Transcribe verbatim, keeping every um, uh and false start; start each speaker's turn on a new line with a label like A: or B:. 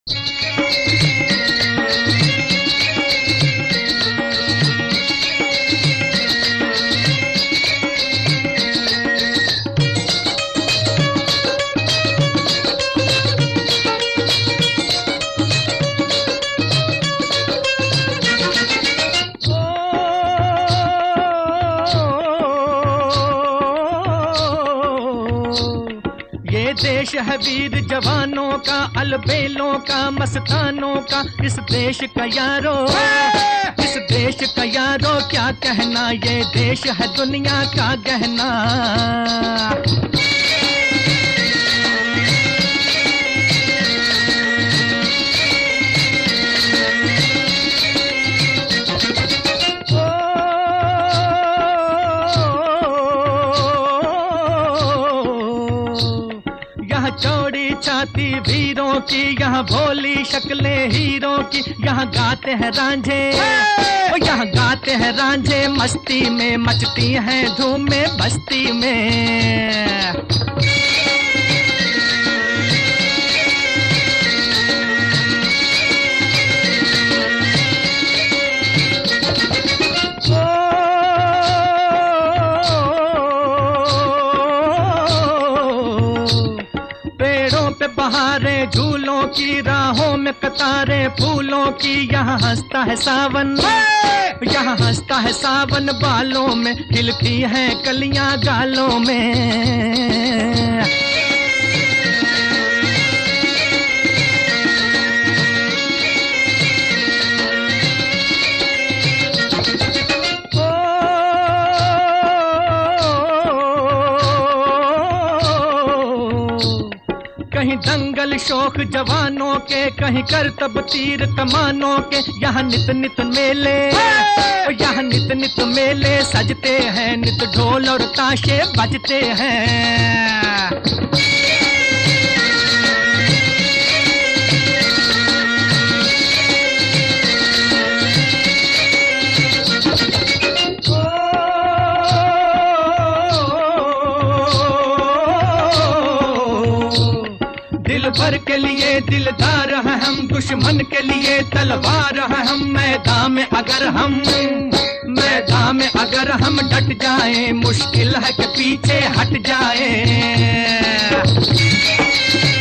A: देश है वीर जवानों का, अलबेलों का, मस्तानों का, इस देश का यारो, इस देश का यारो क्या कहना, ये देश है दुनिया का गहना। चौड़ी छाती वीरों की, यहाँ भोली शक्लें हीरों की, यहाँ गाते हैं रांझे, यहाँ गाते हैं रांझे, मस्ती में मचती हैं धूमें बस्ती में। बहारें झूलों की, राहों में कतारें फूलों की, यहाँ हंसता है सावन, यहाँ हंसता है सावन, बालों में खिलती हैं कलियां गालों में। कहीं दंगल शौक जवानों के, कहीं करतब तीर कमानों के, यहाँ नित नित मेले, यहाँ नित नित मेले सजते हैं, नित ढोल और ताशे बजते हैं। दिल भर के लिए दिलदार हैं हम, दुश्मन के लिए तलवार हैं हम, मैदान में अगर हम मैदान में अगर हम डट जाएं, मुश्किल है कि पीछे हट जाएं।